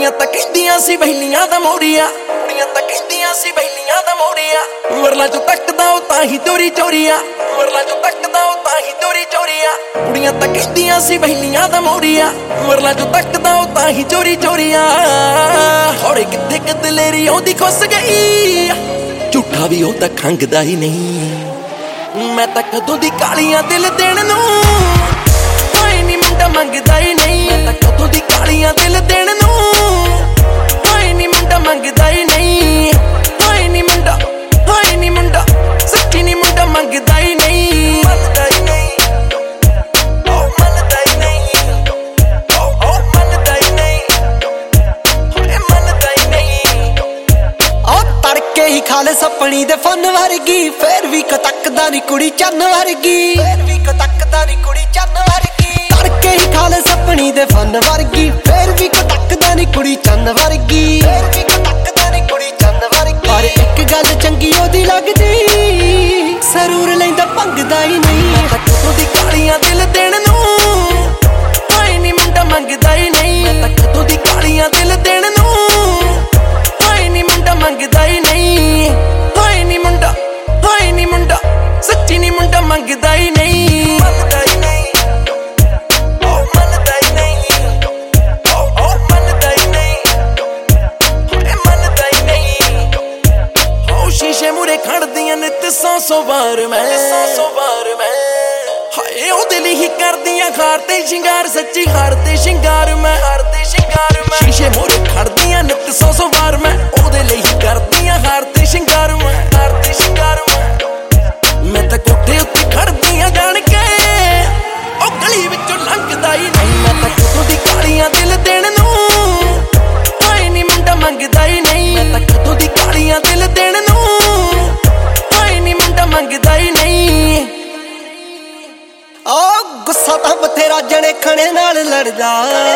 ਕੁੜੀਆਂ ਤਾਂ ਕਹਿੰਦੀਆਂ ਸੀ ਬਹਿਲੀਆਂ ਦਾ ਮੋਰੀਆ, ਕੁੜੀਆਂ ਤਾਂ ਕਹਿੰਦੀਆਂ ਸੀ ਬਹਿਲੀਆਂ ਦਾ ਮੋਰੀਆ। ਵਰਲਾ ਚੋਂ ਤੱਕਦਾ ਉਹ ਤਾਂ ਹੀ ਚੋਰੀ ਚੋਰੀਆ, ਵਰਲਾ ਚੋਂ ਤੱਕਦਾ ਉਹ ਤਾਂ ਹੀ ਚੋਰੀ ਚੋਰੀਆ। ਕੁੜੀਆਂ ਤਾਂ ਕਹਿੰਦੀਆਂ ਸੀ ਬਹਿਲੀਆਂ ਦਾ ਮੋਰੀਆ, ਵਰਲਾ ਚੋਂ ਤੱਕਦਾ ਉਹ ਤਾਂ ਹੀ ਚੋਰੀ ਚੋਰੀਆ। ਹੌਰੇ ਕਿੱਥੇ ਕਦਲੇਰੀ ਉਹਦੀ ਖੁੱਸ ਗਈ, ਝੂਠਾ ਵੀ ਉਹ ਤਾਂ ਖੰਗਦਾ ਹੀ ਨਹੀਂ। ਮੈਂ ਤਾਂ ਕਦੋਂ ਦੀ ਕਾਲੀਆਂ ਦਿਲ ਦੇਣ ਨੂੰ, ਕੋਈ ਨੀ ਮੁੰਡਾ ਮੰਗਦਾ ਹੀ ਨਹੀਂ। ਮੈਂ ਤਾਂ ਕਦੋਂ ਦੀ ਕਾਲੀਆਂ ਦਿਲ ਦੇਣ ਨੂੰ, ਕੋਈ ਨੀ ਮੁੰਡਾ ਮੰਗਦਾ ਹੀ ਨਹੀਂ। ਕੋਈ ਨੀ ਮੁੰਡਾ, ਕੋਈ ਨੀ ਮੁੰਡਾ, ਸੱਚੀ ਨੀ ਮੁੰਡਾ ਮੰਗਦਾ ਹੀ ਨਹੀਂ। ਮੰਨਦਾ ਹੀ ਨਹੀਂ, ਉਹ ਮੰਨਦਾ ਹੀ ਨਹੀਂ, ਉਹ ਮੰਨਦਾ ਹੀ ਨਹੀਂ, ਹੋਏ ਮੰਨਦਾ ਹੀ ਨਹੀਂ। ਉਹ ਤੜਕੇ ਹੀ ਖਾਲੇ ਸਪਣੀ ਦੇ ਫੁੱਲ ਵਰਗੀ, ਫੇਰ ਵੀ ਕੋ ਤੱਕਦਾ ਨੀ ਕੁੜੀ ਚੰਨ ਵਰਗੀ, ਫੇਰ ਵੀ ਕੋ ਤੱਕਦਾ ਨੀ ਕੁੜੀ ਚੰਨ ਵਰਗੀ। ਤੜਕੇ ਹੀ ਖਾਲੇ ਸਪਣੀ ਦੇ ਫੁੱਲ ਵਰਗੀ, ਫੇਰ ਵੀ ਕੋ ਤੱਕਦਾ ਨੀ ਕੁੜੀ ਚੰਨ ਵਰਗੀ, ਫੇਰ ਵੀ ਕੋ ਤੱਕਦਾ ਨੀ ਕੁੜੀ ਚੰਨ ਵਰਗੀ। ਪਰ ਇੱਕ ਗੱਲ ਚੰਗੀ ਉਹਦੀ ਲੱਗਦੀ, ਸਰੂਰ ਲੈਂਦਾ ਭੰਗਦਾ ਹੀ ਨਹੀਂ। ਮੈਂ ਤਾਂ ਕਦੋਂ ਦੀ ਕਾਲੀਆਂ ਦਿਲ ਦੇਣ ਨੂੰ, ਕੋਈ ਨੀ ਮੁੰਡਾ ਮੰਗਦਾ ਹੀ ਨਹੀਂ। ਮੈਂ ਤਾਂ ਕਦੋਂ ਦੀ ਕਾਲੀਆਂ ਦਿਲ ਦੇਣ ਨੂੰ, ਕੋਈ ਨੀ ਮੁੰਡਾ ਮੰਗਦਾ ਹੀ ਨਹੀਂ। ਕੋਈ ਨੀ ਮੁੰਡਾ, ਕੋਈ ਨੀ ਮੁੰਡਾ, ਸੱਚੀ ਨੀ ਮੁੰਡਾ ਮੰਗਦਾ ਹੀ ਨਹੀਂ। ਮੰਨਦਾ ਹੀ ਨਹੀਂ, ਉਹ ਮੰਨਦਾ ਹੀ ਨਹੀਂ, ਉਹ ਮੰਨਦਾ ਹੀ ਨਹੀਂ, ਹੋਏ ਮੰਨਦਾ ਹੀ ਨਹੀਂ। ਉਹ ਸ਼ੀਸ਼ੇ ਮੂਰੇ ਖੜਦੀਆਂ ਨਿੱਤ 100 ਵਾਰ ਮੈਂ, 100 ਵਾਰ ਮੈਂ। ਹਾਏ ਉਹਦੇ ਲਈ ਹੀ ਕਰਦੀਆਂ ਹਾਰ ਤੇ ਸ਼ਿੰਗਾਰ, ਸੱਚੀ ਹਾਰ ਤੇ ਸ਼ਿੰਗਾਰ ਮੈਂ, ਹਾਰ ਤੇ ਸ਼ਿੰਗਾਰ ਮੈਂ। ਸ਼ੀਸ਼ੇ ਮੂਰੇ ਖੜਦੀਆਂ ਨਿੱਤ 100 ਵਾਰ ਮੈਂ, ਉਹਦੇ ਲਈ ਹੀ ਕਰਦੀਆਂ ਹਾਰ ਤੇ ਸ਼ਿੰਗਾਰ ਮੈਂ, ਹਾਰ ਤੇ ਸ਼ਿੰਗਾਰ ਮੈਂ। ਮੈਂ ਤਾਂ ਕੋਠੇ ਉੱਤੇ ਖੜਦੀਆਂ ਜਾਣ ਕੇ, ਉਹ ਗਲੀ ਵਿੱਚੋਂ ਲੰਘਦਾ ਹੀ ਨਹੀਂ। ਮੈਂ ਤਾਂ ਕਦੋਂ ਦੀ ਕਾਲੀਆਂ ਦਿਲ ਦੇਣ ਨੂੰ, ਕੋਈ ਨੀ ਮੁੰਡਾ ਮੰਗਦਾ ਹੀ ਨਹੀਂ। ਮੈਂ ਤਾਂ ਕਦੋਂ ਦੀ ਕਾਲੀਆਂ ਦਿਲ ਦੇਣ ਨੂੰ, ਕੋਈ ਨੀ ਮੁੰਡਾ ਮੰਗਦਾ ਹੀ ਨਹੀਂ। ਉਹ ਗੁੱਸਾ ਤਾਂ ਬਥੇਰਾ ਜਣੇ ਖਣੇ ਨਾਲ ਲੜਦਾ,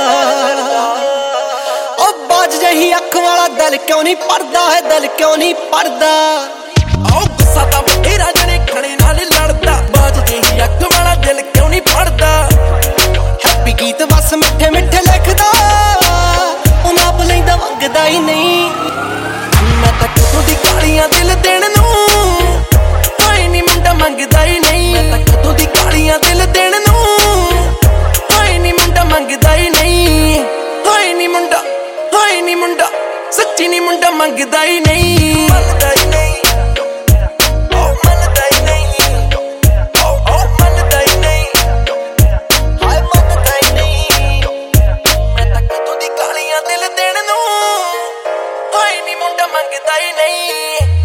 ਉਹ ਬਾਜ ਜਹੀ ਅੱਖ ਵਾਲਾ ਦਿਲ ਕਿਉਂ ਨਹੀਂ ਪੜਦਾ ਹੈ, ਦਿਲ ਕਿਉਂ ਨਹੀਂ ਪੜਦਾ। ਉਹ ਗੁੱਸਾ ਤਾਂ ਬਥੇਰਾ ਜਣੇ ਖਣੇ ਨਾਲ ਲੜਦਾ, ਬਾਜ ਜਿਹੀ ਅੱਖ ਵਾਲਾ ਦਿਲ ਕਿਉਂ ਨਹੀਂ ਪੜਦਾ। ਹੈਪੀ ਗੀਤ ਬਸ ਮਿੱਠੇ ਮਿੱਠੇ ਲਿਖਦਾ, ਉਹ ਨਾਪ ਲੈਂਦਾ ਮੰਗਦਾ ਹੀ ਨਹੀਂ। ਮੈਂ ਤਾਂ ਕਦੋਂ ਦੀ ਕਾਲੀਆਂ ਦਿਲ ਦੇਣ ਨੂੰ, ਕੋਈ ਨੀ ਮੁੰਡਾ ਮੰਗਦਾ ਹੀ ਨਹੀਂ। ਮੈਂ ਤਾਂ ਕਦੋਂ ਦੀ ਕਾਲੀਆਂ ਦਿਲ ਦੇਣ ਨੂੰ, ਕੋਈ ਨੀ ਮੁੰਡਾ ਮੰਗਦਾ ਹੀ ਨਹੀਂ। ਕੋਈ ਨੀ ਮੁੰਡਾ, ਕੋਈ ਨੀ ਮੁੰਡਾ, ਸੱਚੀ ਨੀ ਮੁੰਡਾ ਮੰਗਦਾ ਹੀ ਨਹੀਂ। ਮੰਨਦਾ ਹੀ ਨਹੀਂ, ਉਹ ਮੰਨਦਾ ਹੀ ਨਹੀਂ, ਉਹ ਮੰਨਦਾ ਹੀ ਨਹੀਂ, ਹਾਏ ਮੰਨਦਾ ਹੀ ਨਹੀਂ। ਮੈਂ ਤਾਂ ਕਦੋਂ ਦੀ ਕਾਲੀਆਂ ਦਿਲ ਦੇਣ ਨੂੰ, ਕੋਈ ਨੀ ਮੁੰਡਾ ਮੰਗਦਾ ਹੀ ਨਹੀਂ।